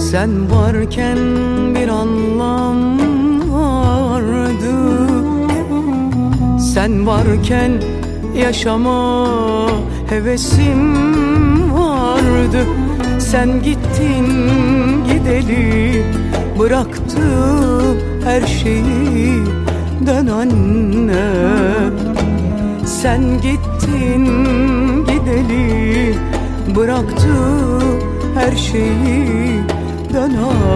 Sen varken bir anlam vardı, sen varken yaşama hevesim vardı. Sen gittin gideli, bıraktı her şeyi, dön annem. Sen gittin gideli, bıraktı her şeyi, dön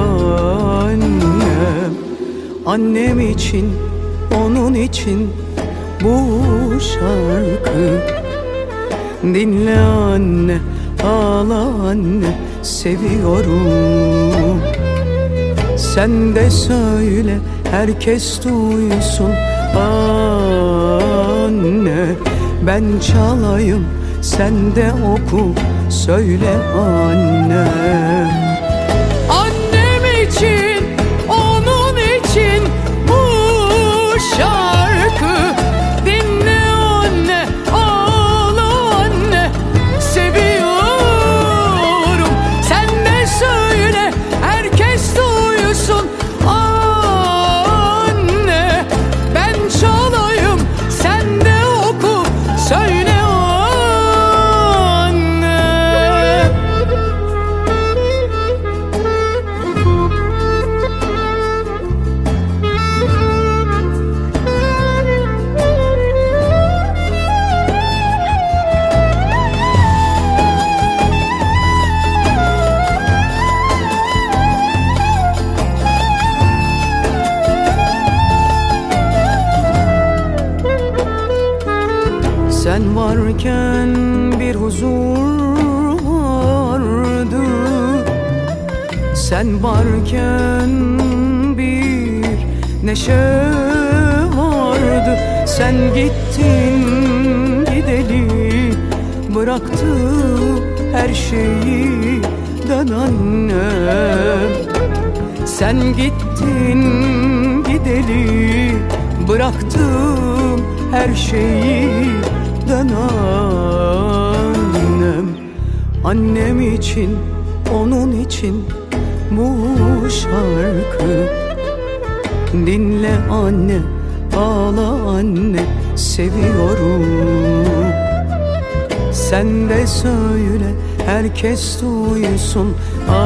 annem. Annem için, onun için bu şarkı. Dinle anne, ağla anne, seviyorum. Sen de söyle, herkes duysun anne. Ben çalayım, sen de oku, söyle anne. Annem için, onun için bu şarkı. Dinle anne, ağla anne, seviyorum. Sen de söyle, herkes duysun anne. Ben çalayım, sen de oku, söyle anne. Sen varken bir huzur vardı, sen varken bir neşe vardı. Sen gittin gideli, bıraktı her şeyi, dön annem. Sen gittin gideli, bıraktım her şeyi, dön annem. Annem için, onun için bu şarkı. Dinle anne, ağla anne, seviyorum. Sen de söyle, herkes duysun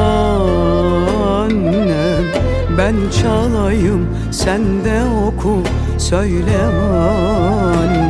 annem. Ben çalayım, sen de oku, söyle anne.